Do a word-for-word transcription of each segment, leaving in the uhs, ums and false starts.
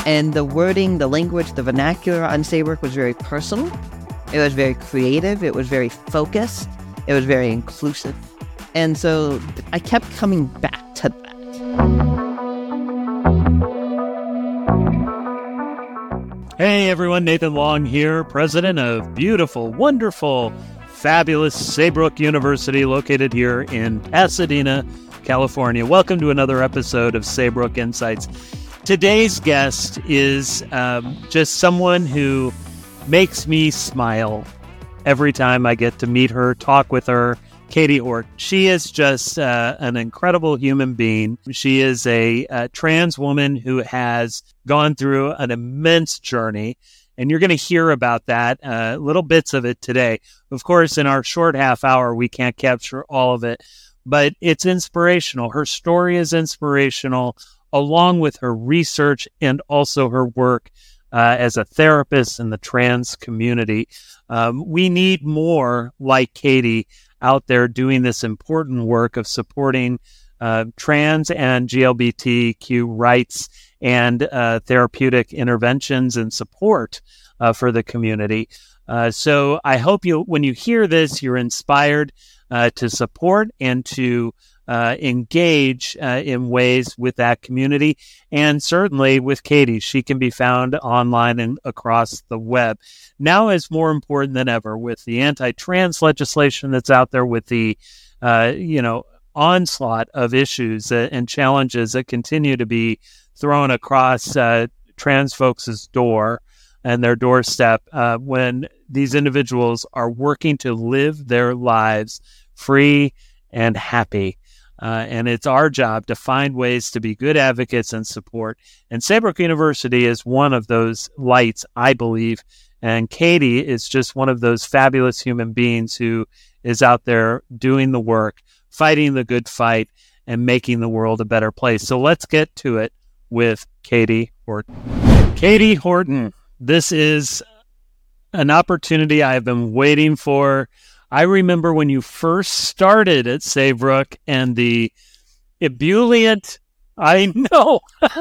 And the wording, the language, the vernacular on Saybrook was very personal. It was very creative. It was very focused. It was very inclusive. And so I kept coming back to that. Hey everyone, Nathan Long here, president of beautiful, wonderful, fabulous Saybrook University, located here in Pasadena, California. Welcome to another episode of Saybrook Insights. Today's guest is um, just someone who makes me smile every time I get to meet her, talk with her. Katie Horton. She is just uh, an incredible human being. She is a, a trans woman who has gone through an immense journey, and you're going to hear about that, uh, little bits of it today. Of course, in our short half hour, we can't capture all of it, but it's inspirational. Her story is inspirational, along with her research and also her work uh, as a therapist in the trans community. Um, we need more like Katie out there doing this important work of supporting uh, trans and G L B T Q rights and uh, therapeutic interventions and support uh, for the community. Uh, so I hope you, when you hear this, you're inspired uh, to support and to uh, engage uh, in ways with that community, and certainly with Katie. She can be found online and across the web. Now is more important than ever with the anti-trans legislation that's out there, with the, uh, you know, onslaught of issues uh, and challenges that continue to be thrown across uh, trans folks' door and their doorstep uh, when these individuals are working to live their lives free and happy. Uh, and it's our job to find ways to be good advocates and support. And Saybrook University is one of those lights, I believe. And Katie is just one of those fabulous human beings who is out there doing the work, fighting the good fight, and making the world a better place. So let's get to it with Katie Horton. Katie Horton, this is an opportunity I've been waiting for. I remember when you first started at Saybrook and the ebullient, I know,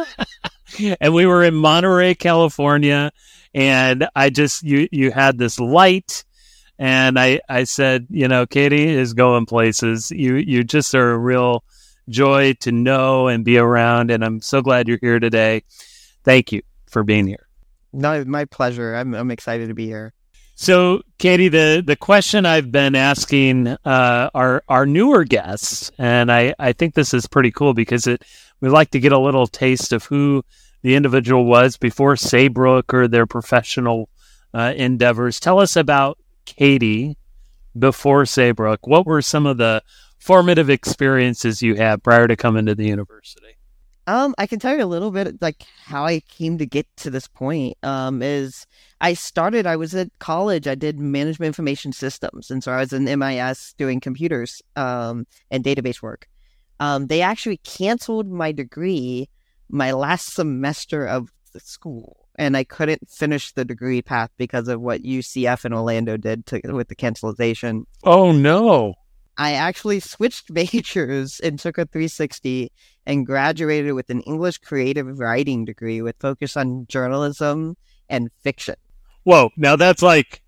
and we were in Monterey, California, and I just, you, you had this light, and I, I said, you know, Katie is going places. You, you just are a real joy to know and be around, and I'm so glad you're here today. Thank you for being here. No, my pleasure. I'm, I'm excited to be here. So, Katie, the, the question I've been asking uh, our our newer guests, and I, I think this is pretty cool because it we like to get a little taste of who the individual was before Saybrook or their professional uh, endeavors. Tell us about Katie before Saybrook. What were some of the formative experiences you had prior to coming to the university? Um, I can tell you a little bit like how I came to get to this point. Um, is I started, I was at college, I did management information systems. And so I was in M I S doing computers um, and database work. Um, they actually canceled my degree my last semester of the school. And I couldn't finish the degree path because of what U C F in Orlando did to, with the cancellation. Oh, no. I actually switched majors and took a three sixty and graduated with an English creative writing degree with focus on journalism and fiction. Whoa, now that's like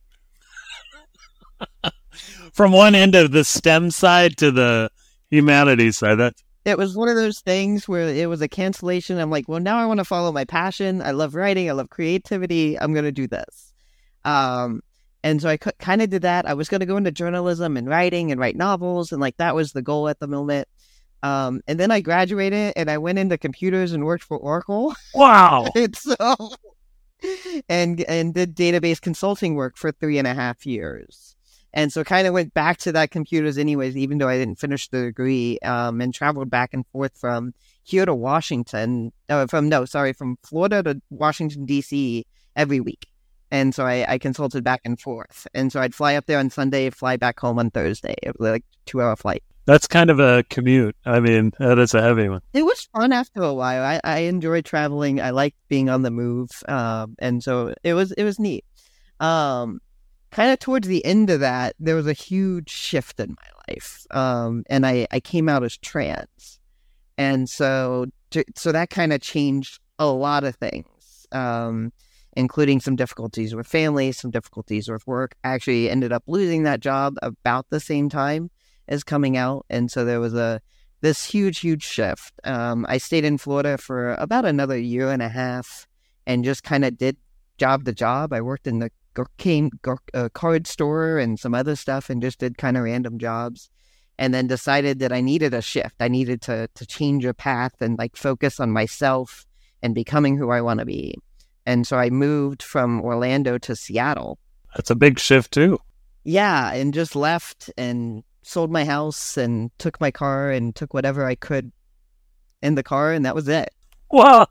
from one end of the STEM side to the humanities side. That's... It was one of those things where it was a cancellation. I'm like, well, now I want to follow my passion. I love writing. I love creativity. I'm going to do this. Um, And so I kind of did that. I was going to go into journalism and writing and write novels. And like, that was the goal at the moment. Um, and then I graduated and I went into computers and worked for Oracle. Wow. and so, and, and did database consulting work for three and a half years. And so kind of went back to that computers anyways, even though I didn't finish the degree, um, and traveled back and forth from here to Washington, uh, from, no, sorry, from Florida to Washington, D C every week. And so I, I consulted back and forth. And so I'd fly up there on Sunday, fly back home on Thursday. It was like a two-hour flight. That's kind of a commute. I mean, that is a heavy one. It was fun after a while. I, I enjoyed traveling. I liked being on the move. Um, and so it was it was neat. Um, kind of towards the end of that, there was a huge shift in my life. Um, and I, I came out as trans. And so, to, so that kind of changed a lot of things. um, including some difficulties with family, some difficulties with work. I actually ended up losing that job about the same time as coming out. And so there was a this huge, huge shift. Um, I stayed in Florida for about another year and a half and just kind of did job to job. I worked in the came uh, card store and some other stuff and just did kind of random jobs, and then decided that I needed a shift. I needed to to change a path and like focus on myself and becoming who I want to be. And so I moved from Orlando to Seattle. That's a big shift too. Yeah, and just left and sold my house and took my car and took whatever I could in the car, and that was it. Wow.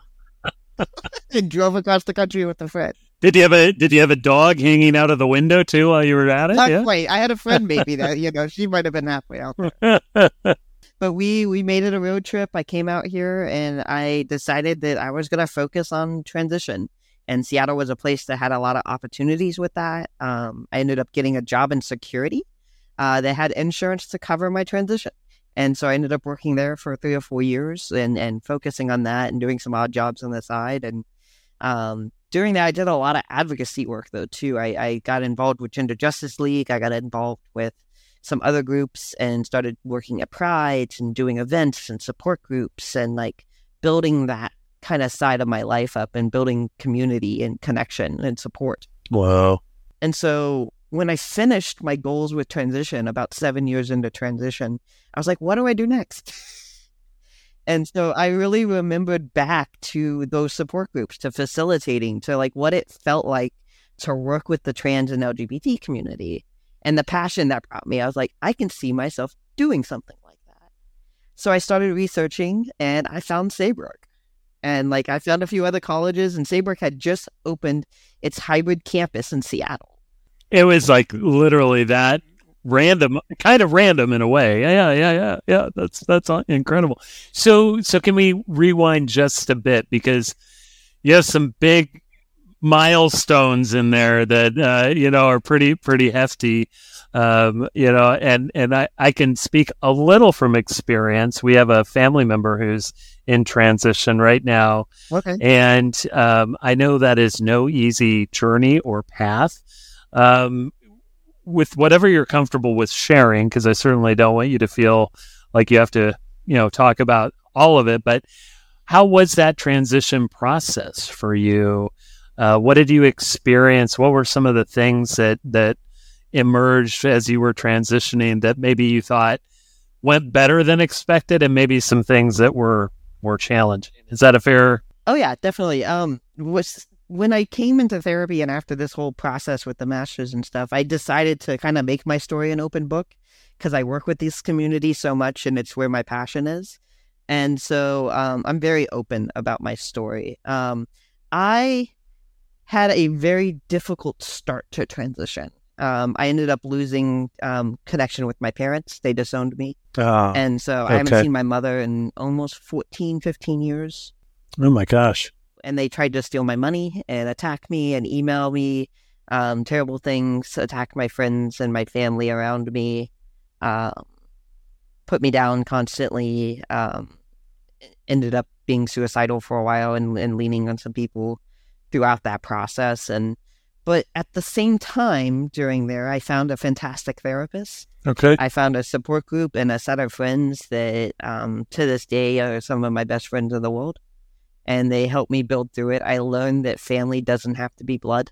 And drove across the country with a friend. Did you have a Did you have a dog hanging out of the window too while you were at it? Not yeah? quite. I had a friend maybe that, you know, she might have been halfway out there. But we we made it a road trip. I came out here and I decided that I was going to focus on transition. And Seattle was a place that had a lot of opportunities with that. Um, I ended up getting a job in security. Uh, they had insurance to cover my transition. And so I ended up working there for three or four years and, and focusing on that and doing some odd jobs on the side. And um, during that, I did a lot of advocacy work, though, too. I, I got involved with Gender Justice League. I got involved with some other groups and started working at Pride and doing events and support groups and like building that kind of side of my life up and building community and connection and support. Wow. And so when I finished my goals with transition, about seven years into transition, I was like, what do I do next? And so I really remembered back to those support groups, to facilitating, to like what it felt like to work with the trans and L G B T community and the passion that brought me. I was like, I can see myself doing something like that. So I started researching and I found Saybrook. And like I found a few other colleges, and Saybrook had just opened its hybrid campus in Seattle. It was like literally that random, kind of random in a way. Yeah, yeah, yeah, yeah. That's that's incredible. So, so can we rewind just a bit, because you have some big milestones in there that uh, you know are pretty pretty hefty. Um, you know, and and I, I can speak a little from experience. We have a family member who's in transition right now. Okay. And um, I know that is no easy journey or path. Um, with whatever you're comfortable with sharing, because I certainly don't want you to feel like you have to, you know, talk about all of it. But how was that transition process for you? Uh, what did you experience? What were some of the things that that emerged as you were transitioning that maybe you thought went better than expected, and maybe some things that were more challenging? Is that a fair? Oh yeah, definitely. Um, was when I came into therapy and after this whole process with the masters and stuff, I decided to kind of make my story an open book, because I work with this community so much and it's where my passion is. And so um, I'm very open about my story. Um, I had a very difficult start to transition. Um, I ended up losing um, connection with my parents. They disowned me. Oh, and so okay. I haven't seen my mother in almost fourteen, fifteen years. Oh my gosh. And they tried to steal my money and attack me and email me um, terrible things, attack my friends and my family around me, um, put me down constantly, um, ended up being suicidal for a while and, and leaning on some people throughout that process. And But at the same time during there, I found a fantastic therapist. Okay. I found a support group and a set of friends that um, to this day are some of my best friends in the world. And they helped me build through it. I learned that family doesn't have to be blood.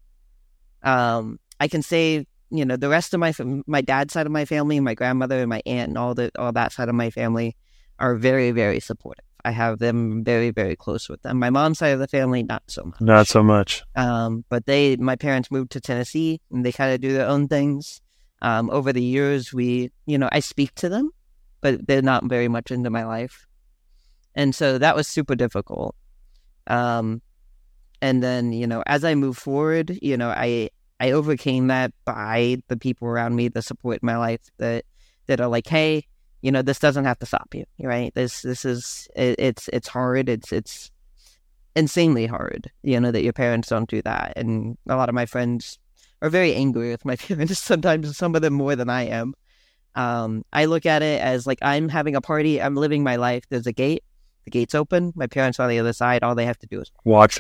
Um, I can say, you know, the rest of my my dad's side of my family, my grandmother and my aunt and all the all that side of my family are very, very supportive. I have them very, very close with them. My mom's side of the family, not so much. Not so much. Um, but they, my parents moved to Tennessee and they kind of do their own things. Um, over the years, we, you know, I speak to them, but they're not very much into my life. And so that was super difficult. Um, and then, you know, as I move forward, you know, I, I overcame that by the people around me, the support in my life that, that are like, hey, you know, this doesn't have to stop you, right? This, this is, it, it's, it's hard. It's, it's insanely hard, you know, that your parents don't do that. And a lot of my friends are very angry with my parents, sometimes some of them more than I am. Um, I look at it as like, I'm having a party, I'm living my life. There's a gate, the gate's open, my parents are on the other side. All they have to do is walk through.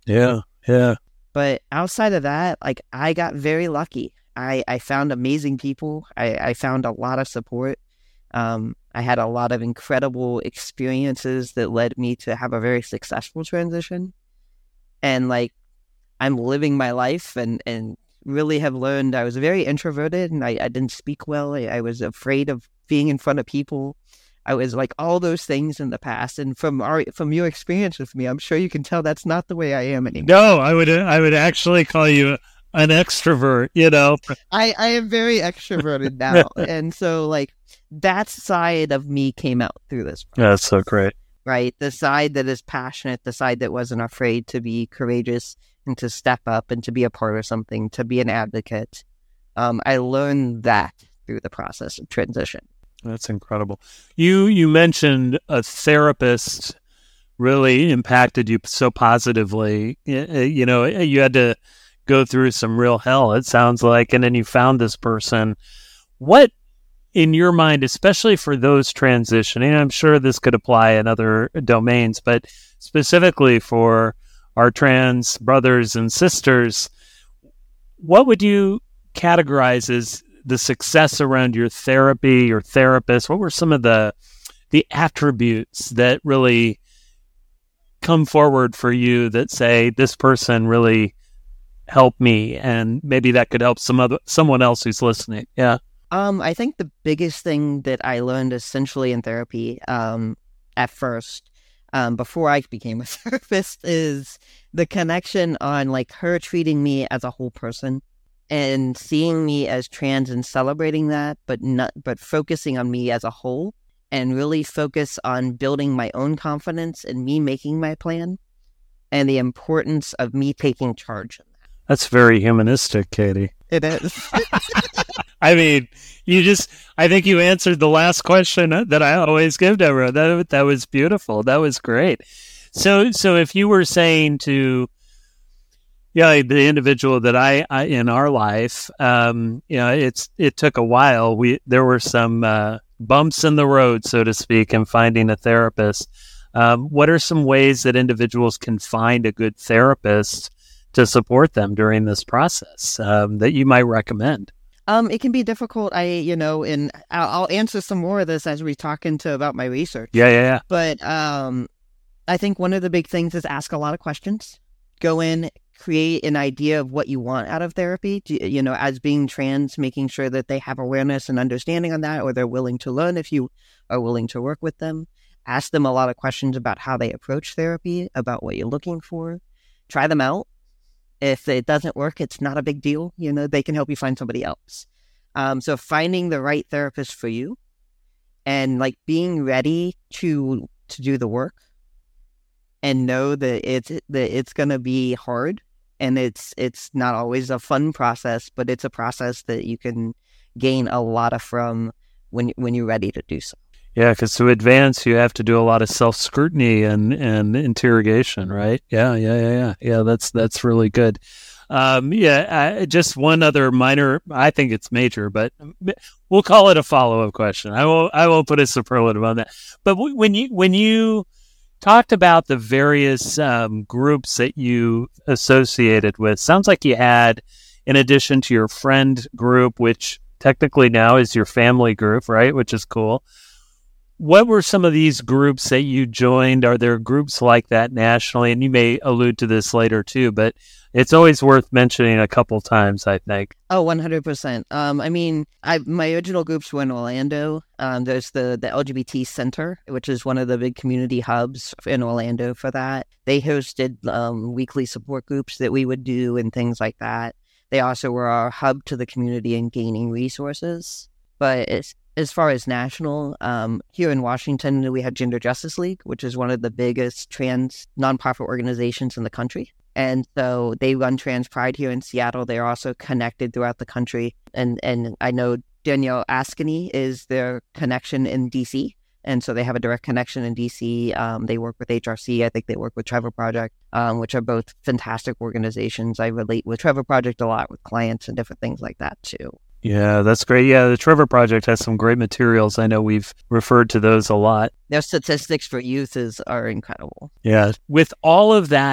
Yeah, yeah. But outside of that, like I got very lucky. I, I found amazing people. I, I found a lot of support. Um, I had a lot of incredible experiences that led me to have a very successful transition. And like I'm living my life and, and really have learned I was very introverted and I, I didn't speak well. I, I was afraid of being in front of people. I was like all those things in the past. And from our from your experience with me, I'm sure you can tell that's not the way I am anymore. No, I would I would actually call you an extrovert, you know. I, I am very extroverted now. And so like that side of me came out through this process. That's so great. Right? The side that is passionate, the side that wasn't afraid to be courageous and to step up and to be a part of something, to be an advocate. Um, I learned that through the process of transition. That's incredible. You you mentioned a therapist really impacted you so positively. You know, you had to go through some real hell, it sounds like, and then you found this person. What, in your mind, especially for those transitioning, I'm sure this could apply in other domains, but specifically for our trans brothers and sisters, what would you categorize as the success around your therapy, your therapist? What were some of the the attributes that really come forward for you that say this person really helped me, and maybe that could help some other someone else who's listening? Yeah. Um, I think the biggest thing that I learned essentially in therapy, um, at first, um, before I became a therapist, is the connection on like her treating me as a whole person. And seeing me as trans and celebrating that, but not, but focusing on me as a whole, and really focus on building my own confidence and me making my plan, and the importance of me taking charge in that. That's very humanistic, Katie. It is. I mean, you just, I think you answered the last question that I always give to everyone. That, that was beautiful. That was great. So, so if you were saying to, yeah, the individual that I, I in our life, um, you know, it's it took a while. We there were some uh, bumps in the road, so to speak, in finding a therapist. Um, what are some ways that individuals can find a good therapist to support them during this process um, that you might recommend? Um, it can be difficult. I, you know, and I'll, I'll answer some more of this as we talk into about my research. Yeah, yeah, yeah. But um, I think one of the big things is ask a lot of questions. Go in, create an idea of what you want out of therapy. You know, as being trans, making sure that they have awareness and understanding on that, or they're willing to learn if you are willing to work with them. Ask them a lot of questions about how they approach therapy, about what you're looking for. Try them out. If it doesn't work, it's not a big deal. You know, they can help you find somebody else. Um, so finding the right therapist for you, and like being ready to to do the work, and know that it's that it's going to be hard, and it's it's not always a fun process, but it's a process that you can gain a lot of from when when you're ready to do so. Yeah, because to advance, you have to do a lot of self-scrutiny and, and interrogation, right? Yeah, yeah, yeah, yeah. Yeah, that's that's really good. Um, yeah, I, just one other minor, I think it's major, but we'll call it a follow-up question. I won't I won't put a superlative on that. But w- when you when you talked about the various um, groups that you associated with, sounds like you had, in addition to your friend group, which technically now is your family group, right? Which is cool. What were some of these groups that you joined? Are there groups like that nationally? And you may allude to this later too, but it's always worth mentioning a couple times, I think. Oh, one hundred percent. Um, I mean, I my original groups were in Orlando. Um, there's the, the L G B T Center, which is one of the big community hubs in Orlando for that. They hosted um, weekly support groups that we would do and things like that. They also were our hub to the community and gaining resources. But it's As far as national, um, here in Washington, we have Gender Justice League, which is one of the biggest trans nonprofit organizations in the country. And so they run Trans Pride here in Seattle. They're also connected throughout the country. And and I know Danielle Askeny is their connection in D C. And so they have a direct connection in D C. Um, they work with H R C. I think they work with Trevor Project, um, which are both fantastic organizations. I relate with Trevor Project a lot with clients and different things like that too. Yeah, that's great. Yeah, the Trevor Project has some great materials. I know we've referred to those a lot. Their statistics for youth is are incredible. Yeah. With all of that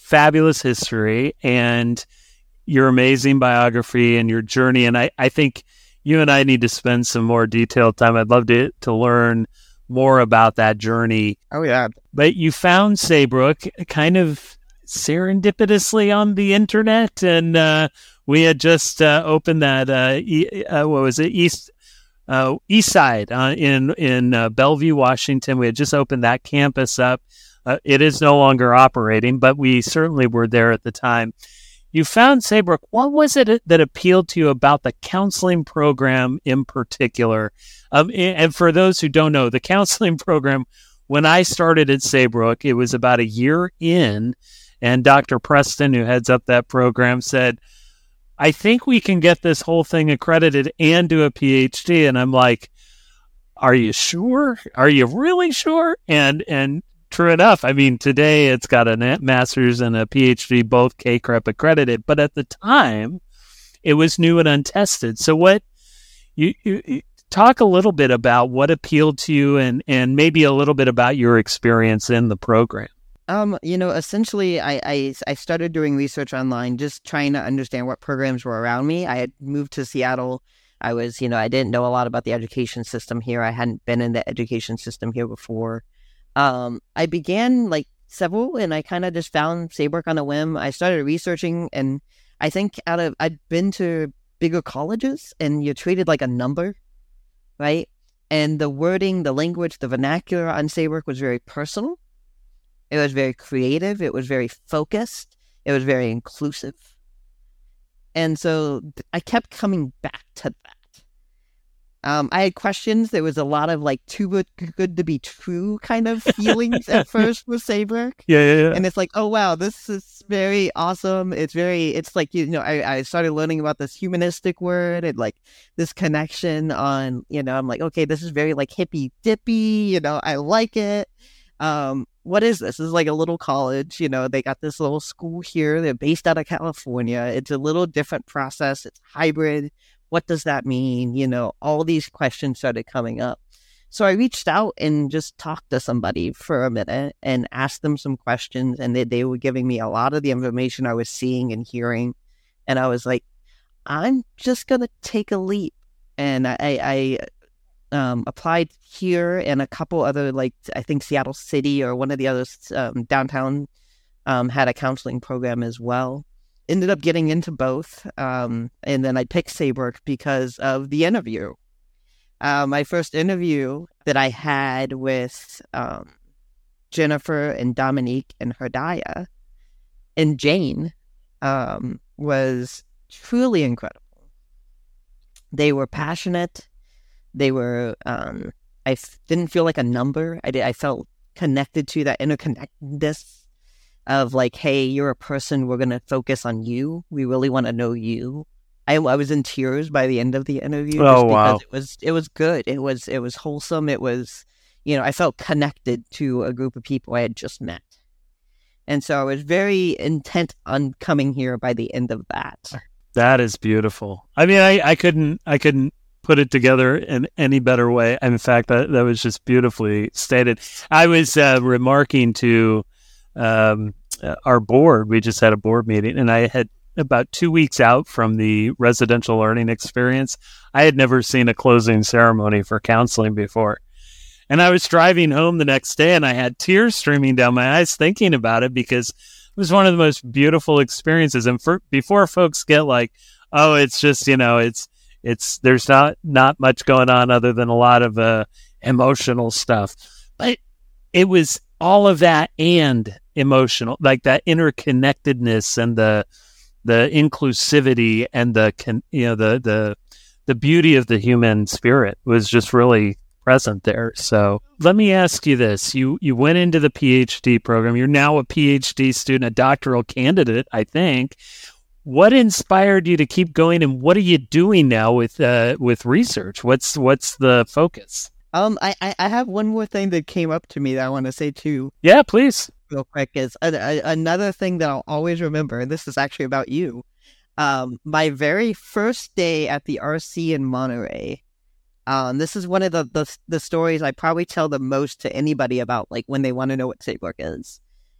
fabulous history and your amazing biography and your journey. And I, I think you and I need to spend some more detailed time. I'd love to, to learn more about that journey. Oh, yeah. But you found Saybrook kind of serendipitously on the internet, and uh, we had just uh, opened that, uh, e- uh, what was it, East uh, East Side uh, in, in uh, Bellevue, Washington. We had just opened that campus up. Uh, it is no longer operating, but we certainly were there at the time. You found Saybrook. What was it that appealed to you about the counseling program in particular? Um, and for those who don't know, the counseling program, when I started at Saybrook, it was about a year in, and Doctor Preston, who heads up that program, said, I think we can get this whole thing accredited and do a P H D. And I'm like, are you sure? Are you really sure? And and true enough, I mean, today it's got a master's and a P H D, both K C R E P accredited. But at the time, it was new and untested. So what you, you talk a little bit about what appealed to you, and, and maybe a little bit about your experience in the program. Um, you know, essentially, I, I, I started doing research online, just trying to understand what programs were around me. I had moved to Seattle. I was, you know, I didn't know a lot about the education system here. I hadn't been in the education system here before. Um, I began like several, and I kind of just found Saybrook on a whim. I started researching, and I think out of, I'd been to bigger colleges, and you're treated like a number, right? And the wording, the language, the vernacular on Saybrook was very personal. It was very creative. It was very focused. It was very inclusive. And so I kept coming back to that. Um, I had questions. There was a lot of like too good, good to be true kind of feelings at first with Saybrook. Yeah, yeah, yeah. And it's like, oh, wow, this is very awesome. It's very, it's like, you know, I, I started learning about this humanistic word and like this connection on, you know, I'm like, okay, this is very like hippy dippy, you know, I like it. Um, what is this? This is like a little college, you know, they got this little school here. They're based out of California. It's a little different process. It's hybrid. What does that mean? You know, all these questions started coming up. So I reached out and just talked to somebody for a minute and asked them some questions. And they, they were giving me a lot of the information I was seeing and hearing. And I was like, I'm just going to take a leap. And I, I um, applied here and a couple other, like, I think Seattle City or one of the others um, downtown um, had a counseling program as well. Ended up getting into both. Um, and then I picked Saybrook because of the interview. Uh, my first interview that I had with um, Jennifer and Dominique and Herdaya and Jane um, was truly incredible. They were passionate. They were, um, I f- didn't feel like a number. I, did, I felt connected to that interconnectedness of like, hey, you're a person. We're going to focus on you. We really want to know you. I, I was in tears by the end of the interview. Oh, just because wow. It was, it was good. It was, it was wholesome. It was, you know, I felt connected to a group of people I had just met. And so I was very intent on coming here by the end of that. That is beautiful. I mean, I, I couldn't, I couldn't put it together in any better way. In fact, that, that was just beautifully stated. I was uh, remarking to um, our board. We just had a board meeting, and I had about two weeks out from the residential learning experience. I had never seen a closing ceremony for counseling before. And I was driving home the next day, and I had tears streaming down my eyes thinking about it, because it was one of the most beautiful experiences. And for, before folks get like, oh, it's just, you know, it's, it's, there's not, not much going on other than a lot of uh, emotional stuff. But it was all of that and emotional, like that interconnectedness and the, the inclusivity and the, you know, the, the, the beauty of the human spirit was just really present there. So let me ask you this. You, you went into the P H D program. You're now a P H D student, a doctoral candidate, I think. What inspired you to keep going, and what are you doing now with, uh, with research? What's, what's the focus? Um, I, I, I have one more thing that came up to me that I want to say too. Yeah, please. Real quick is a, a, another thing that I'll always remember, and this is actually about you. Um, my very first day at the R C in Monterey. Um, this is one of the, the the stories I probably tell the most to anybody about, like when they want to know what Saybrook is.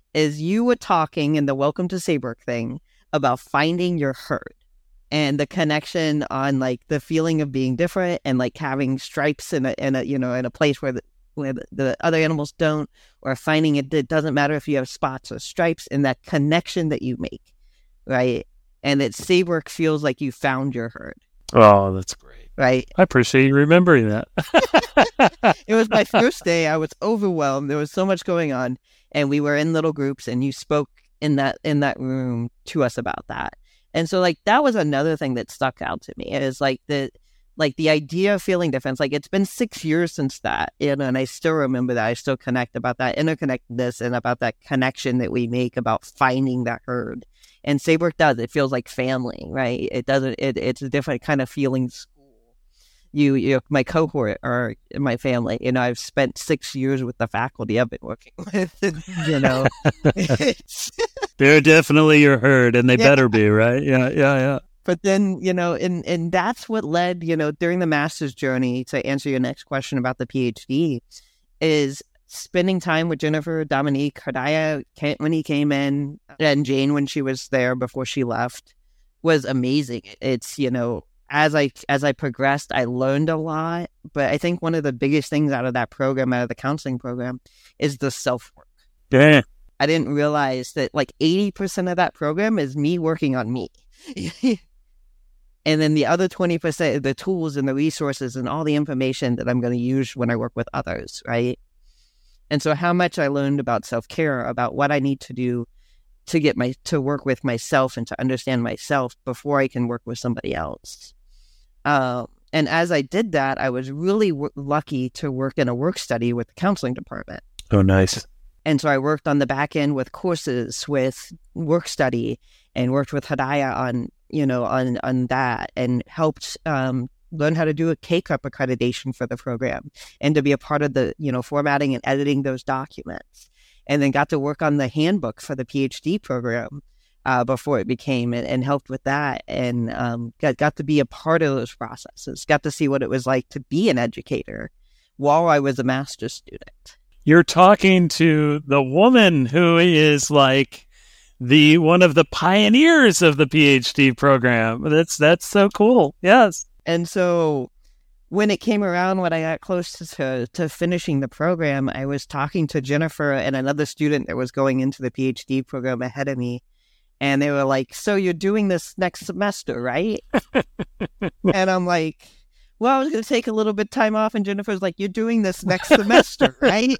is you were talking in the Welcome to Saybrook thing about finding your herd and the connection on like the feeling of being different and like having stripes in a, in a you know, in a place where the, where the, the other animals don't, or finding it, it doesn't matter if you have spots or stripes, and that connection that you make, right? And that Saybrook feels like you found your herd. Oh, that's great. Right. I appreciate you remembering that. It was my first day. I was overwhelmed. There was so much going on, and we were in little groups, and you spoke in that in that room to us about that. And so like that was another thing that stuck out to me, is like the like the idea of feeling different. Like it's been six years since that, you know, and I still remember that. I still connect about that interconnectedness and about that connection that we make about finding that herd. And Saybrook does. It feels like family, right? It doesn't. It, it's a different kind of feeling. You, you, my cohort or my family. You know, I've spent six years with the faculty I've been working with. And, you know, they're definitely your herd, and they yeah. better be, right? Yeah, yeah, yeah. But then, you know, and and that's what led, you know, during the master's journey, to answer your next question about the PhD, is spending time with Jennifer, Dominique, Hidayah when he came in, and Jane when she was there before she left, was amazing. It's, you know, as I as I progressed, I learned a lot. But I think one of the biggest things out of that program, out of the counseling program, is the self-work. Yeah. I didn't realize that like eighty percent of that program is me working on me. And then the other twenty percent, the tools and the resources and all the information that I'm going to use when I work with others, right? And so how much I learned about self-care, about what I need to do to get my to work with myself and to understand myself before I can work with somebody else. Uh, and as I did that, I was really w- lucky to work in a work study with the counseling department. Oh, nice. And so I worked on the back end with courses, with work study, and worked with Hidayah on, you know, on, on that, and helped um, learn how to do a K-Cup accreditation for the program and to be a part of the, you know, formatting and editing those documents. And then got to work on the handbook for the PhD program uh, before it became, and, and helped with that. And um, got, got to be a part of those processes, got to see what it was like to be an educator while I was a master's student. You're talking to the woman who is like the one of the pioneers of the PhD program. That's that's so cool. Yes. And so when it came around, when I got close to, to finishing the program, I was talking to Jennifer and another student that was going into the PhD program ahead of me. And they were like, so you're doing this next semester, right? And I'm like, well, I was going to take a little bit of time off. And Jennifer's like, you're doing this next semester, right?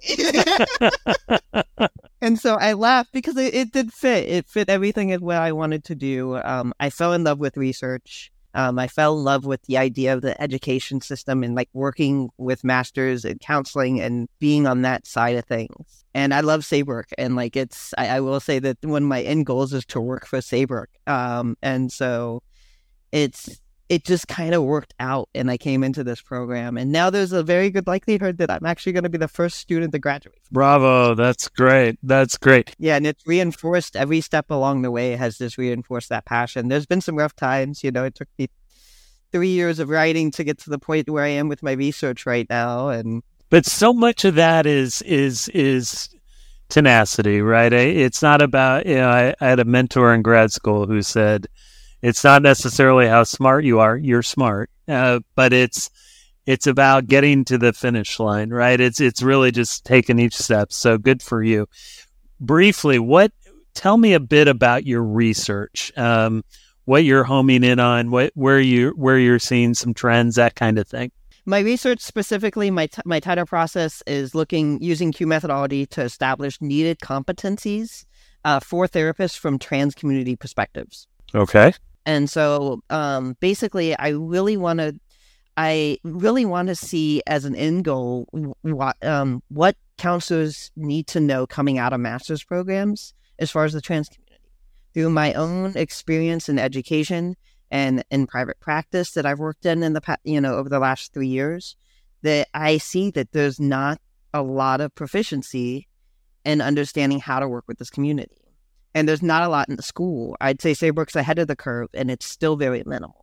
And so I laughed because it, it did fit. It fit everything in what I wanted to do. Um, I fell in love with research. Um, I fell in love with the idea of the education system and like working with masters and counseling and being on that side of things. And I love Saybrook. And like it's, I, I will say that one of my end goals is to work for Saybrook. Um, and so it's, it just kind of worked out, and I came into this program, and now there's a very good likelihood that I'm actually going to be the first student to graduate. Bravo. That's great. That's great. Yeah, and it's reinforced every step along the way has just reinforced that passion. There's been some rough times, you know, it took me three years of writing to get to the point where I am with my research right now. And but so much of that is, is, is tenacity, right? It's not about, you know, I, I had a mentor in grad school who said, it's not necessarily how smart you are. You're smart, uh, but it's it's about getting to the finish line, right? It's it's really just taking each step. So good for you. Briefly, what? Tell me a bit about your research. Um, what you're homing in on, what where you where you're seeing some trends, that kind of thing. My research specifically, my t- my title process is looking using Q methodology to establish needed competencies uh, for therapists from trans community perspectives. Okay. And so um, basically, I really want to, I really want to see as an end goal what, um, what counselors need to know coming out of master's programs as far as the trans community. Through my own experience in education and in private practice that I've worked in in the past, you know, over the last three years, that I see that there's not a lot of proficiency in understanding how to work with this community. And there's not a lot in the school. I'd say Saybrook's ahead of the curve, and it's still very minimal.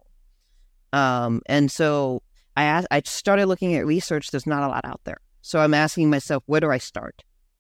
Um, and so I asked, I started looking at research. There's not a lot out there. So I'm asking myself, where do I start?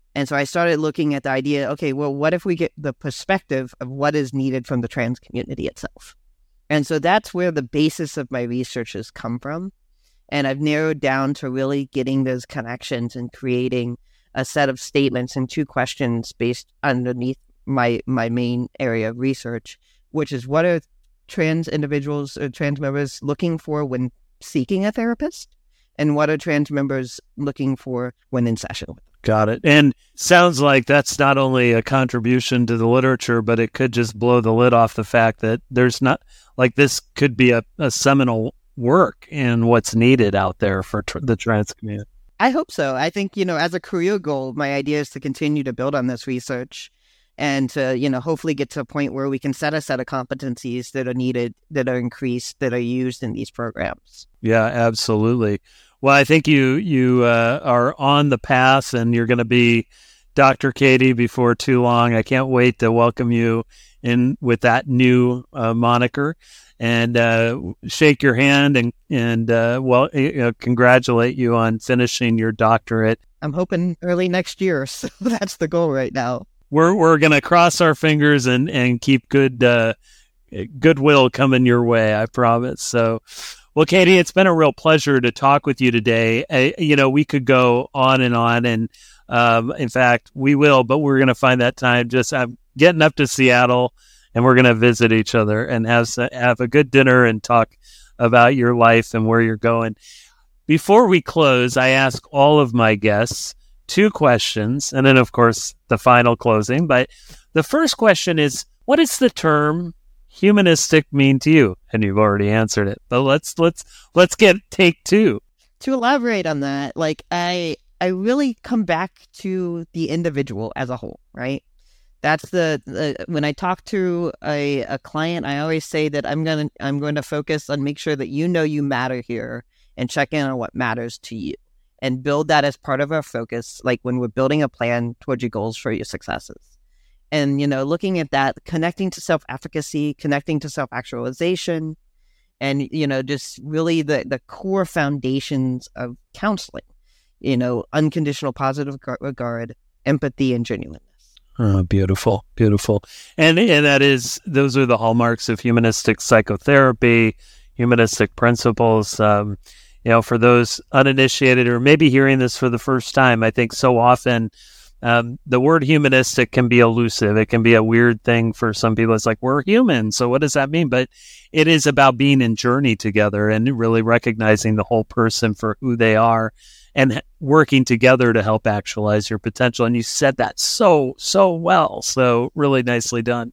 And so I started looking at the idea, okay, well, what if we get the perspective of what is needed from the trans community itself? And so that's where the basis of my research has come from. And I've narrowed down to really getting those connections and creating a set of statements and two questions based underneath my my main area of research, which is what are trans individuals or trans members looking for when seeking a therapist, and what are trans members looking for when in session with them. Got it. And sounds like that's not only a contribution to the literature, but it could just blow the lid off the fact that there's not, like, this could be a, a seminal work in what's needed out there for tr- the trans community. I hope so. I think, you know, as a career goal, my idea is to continue to build on this research and to, you know, hopefully get to a point where we can set a set of competencies that are needed, that are increased, that are used in these programs. Yeah, absolutely. Well, I think you you uh, are on the path, and you're going to be Doctor Katie before too long. I can't wait to welcome you in with that new uh, moniker, and uh, shake your hand and and uh, well, you know, congratulate you on finishing your doctorate. I'm hoping early next year, so that's the goal right now. We're we're going to cross our fingers and and keep good uh, goodwill coming your way. I promise. So. Well, Katie, it's been a real pleasure to talk with you today. Uh, you know, we could go on and on, and um, in fact, we will, but we're going to find that time. Just I'm getting up to Seattle, and we're going to visit each other and have have a good dinner and talk about your life and where you're going. Before we close, I ask all of my guests two questions, and then, of course, the final closing. But the first question is, what is the term humanistic mean to you? And you've already answered it, but let's let's let's get take two. To elaborate on that, like I I really come back to the individual as a whole, right? That's the, the when I talk to a, a client, I always say that I'm gonna I'm going to focus on make sure that you know you matter here and check in on what matters to you and build that as part of our focus, like when we're building a plan towards your goals for your successes. And, you know, looking at that, connecting to self-efficacy, connecting to self-actualization, and, you know, just really the, the core foundations of counseling, you know, unconditional positive regard, empathy, and genuineness. Oh, beautiful, beautiful. And, and that is, those are the hallmarks of humanistic psychotherapy, humanistic principles. Um, you know, for those uninitiated or maybe hearing this for the first time, I think so often Um, the word humanistic can be elusive. It can be a weird thing for some people. It's like, we're human, so what does that mean? But it is about being in journey together and really recognizing the whole person for who they are and working together to help actualize your potential. And you said that so, so well. So really nicely done.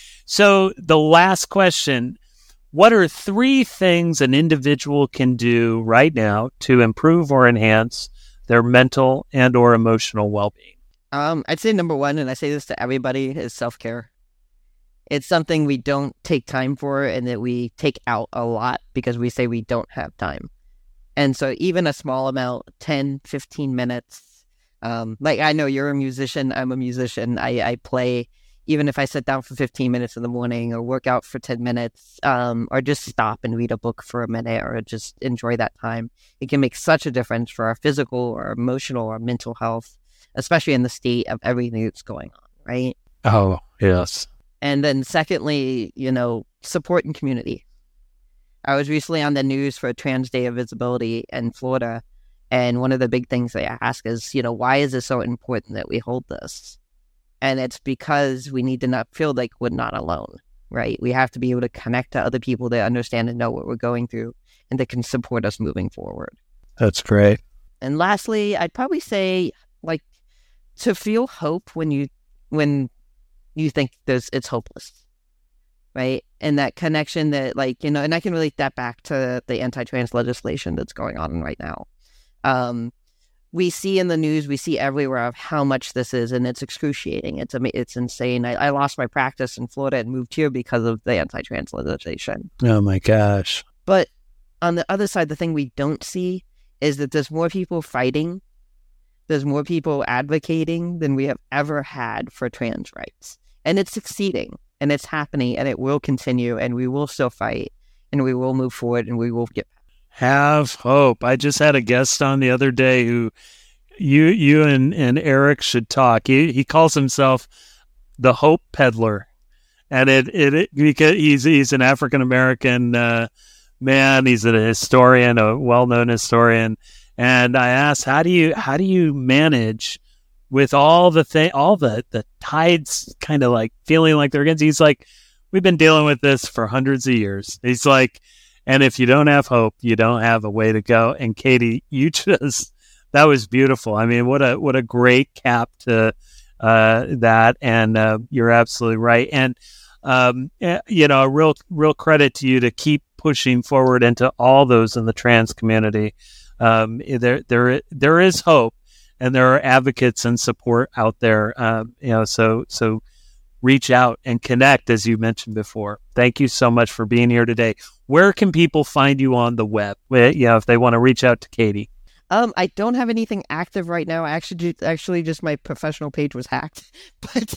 So the last question, what are three things an individual can do right now to improve or enhance their mental and or emotional well-being? Um, I'd say number one, and I say this to everybody, is self-care. It's something we don't take time for and that we take out a lot because we say we don't have time. And so even a small amount, ten, fifteen minutes, um, like I know you're a musician, I'm a musician, I, I play, even if I sit down for fifteen minutes in the morning or work out for ten minutes, um, or just stop and read a book for a minute or just enjoy that time, it can make such a difference for our physical or emotional or mental health, especially in the state of everything that's going on, right? Oh, yes. And then secondly, you know, support and community. I was recently on the news for a Trans Day of Visibility in Florida, and one of the big things they ask is, you know, why is it so important that we hold this? And it's because we need to not feel like we're not alone, right? We have to be able to connect to other people that understand and know what we're going through and that can support us moving forward. That's great. And lastly, I'd probably say, like, to feel hope when you when you think there's it's hopeless, right? And that connection that, like, you know, and I can relate that back to the anti-trans legislation that's going on right now. Um, we see in the news, we see everywhere of how much this is, and it's excruciating. It's it's insane. I, I lost my practice in Florida and moved here because of the anti-trans legislation. Oh my gosh. But on the other side, the thing we don't see is that there's more people fighting. There's more people advocating than we have ever had for trans rights. And it's succeeding, and it's happening, and it will continue, and we will still fight, and we will move forward, and we will get. Have hope. I just had a guest on the other day who you you and, and Eric should talk. He he calls himself the Hope Peddler, and it it, it because he's he's an African American uh, man. He's a historian, a well known historian. And I asked, how do you how do you manage with all the thing, all the the tides kind of like feeling like they're against? He's like, we've been dealing with this for hundreds of years. He's like, and if you don't have hope, you don't have a way to go. And Katie, you just, that was beautiful. I mean, what a what a great cap to uh, that. And uh, you're absolutely right. And um, you know, a real real credit to you to keep pushing forward into all those in the trans community. Um, there there there is hope, and there are advocates and support out there. Um, you know, so so. Reach out and connect, as you mentioned before. Thank you so much for being here today. Where can people find you on the web? You know, if they want to reach out to Katie. Um, I don't have anything active right now. I actually, actually, just my professional page was hacked, but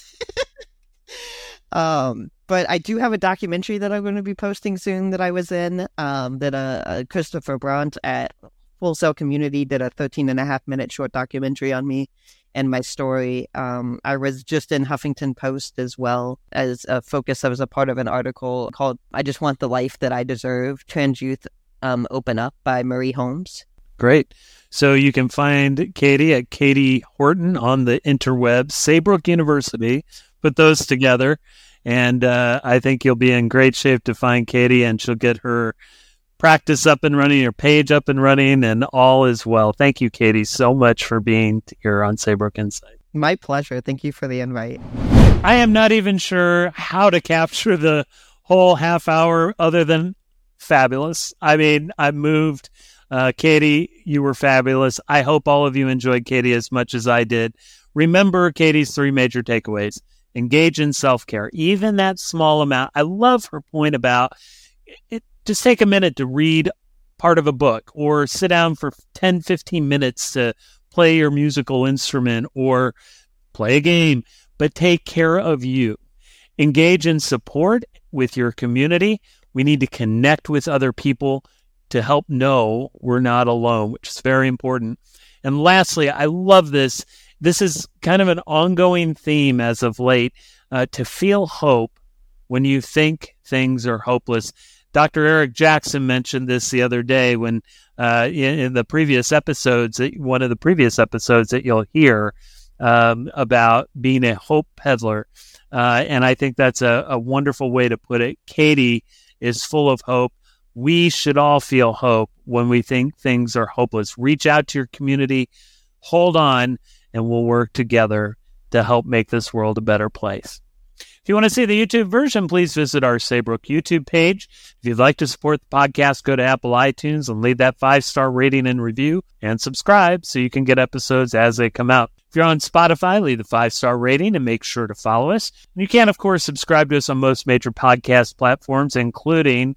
um, but I do have a documentary that I'm going to be posting soon that I was in. Um, that uh, uh Christopher Brandt at Full Sail Community did a thirteen and a half minute short documentary on me and my story. Um, I was just in Huffington Post as well as a focus. I was a part of an article called "I Just Want the Life That I Deserve: Trans Youth um, Open Up" by Marie Holmes. Great. So you can find Katie at Katie Horton on the interwebs, Saybrook University. Put those together, and uh, I think you'll be in great shape to find Katie, and she'll get her practice up and running, your page up and running, and all is well. Thank you, Katie, so much for being here on Saybrook Insight. My pleasure. Thank you for the invite. I am not even sure how to capture the whole half hour other than fabulous. I mean, I moved. Uh, Katie, you were fabulous. I hope all of you enjoyed Katie as much as I did. Remember Katie's three major takeaways. Engage in self-care, even that small amount. I love her point about it. Just take a minute to read part of a book, or sit down for ten, fifteen minutes to play your musical instrument or play a game, but take care of you. Engage in support with your community. We need to connect with other people to help know we're not alone, which is very important. And lastly, I love this. This is kind of an ongoing theme as of late, uh, to feel hope when you think things are hopeless. Doctor Eric Jackson mentioned this the other day when uh, in, in the previous episodes, one of the previous episodes that you'll hear um, about being a hope peddler. Uh, and I think that's a, a wonderful way to put it. Katie is full of hope. We should all feel hope when we think things are hopeless. Reach out to your community, hold on, and we'll work together to help make this world a better place. If you want to see the YouTube version, please visit our Saybrook YouTube page. If you'd like to support the podcast, go to Apple iTunes and leave that five-star rating and review, and subscribe so you can get episodes as they come out. If you're on Spotify, leave the five-star rating and make sure to follow us. And you can, of course, subscribe to us on most major podcast platforms, including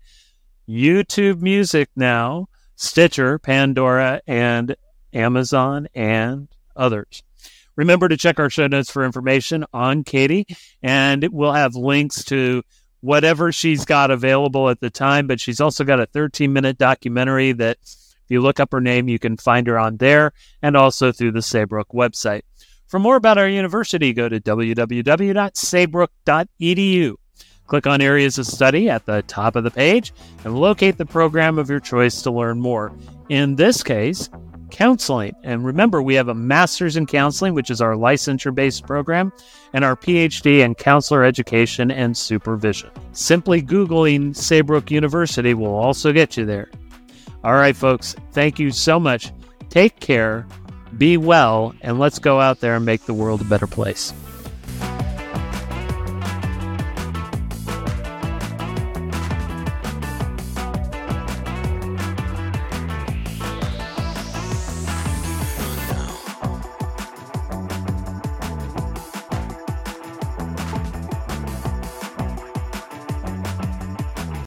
YouTube Music now, Stitcher, Pandora, and Amazon, and others. Remember to check our show notes for information on Katie, and we'll have links to whatever she's got available at the time, but she's also got a thirteen-minute documentary that, if you look up her name, you can find her on there, and also through the Saybrook website. For more about our university, go to w w w dot saybrook dot e d u. Click on Areas of Study at the top of the page, and locate the program of your choice to learn more. In this case, counseling. And remember, we have a master's in counseling, which is our licensure-based program, and our P H D in counselor education and supervision. Simply Googling Saybrook University will also get you there. All right, folks, thank you so much. Take care, be well, and let's go out there and make the world a better place.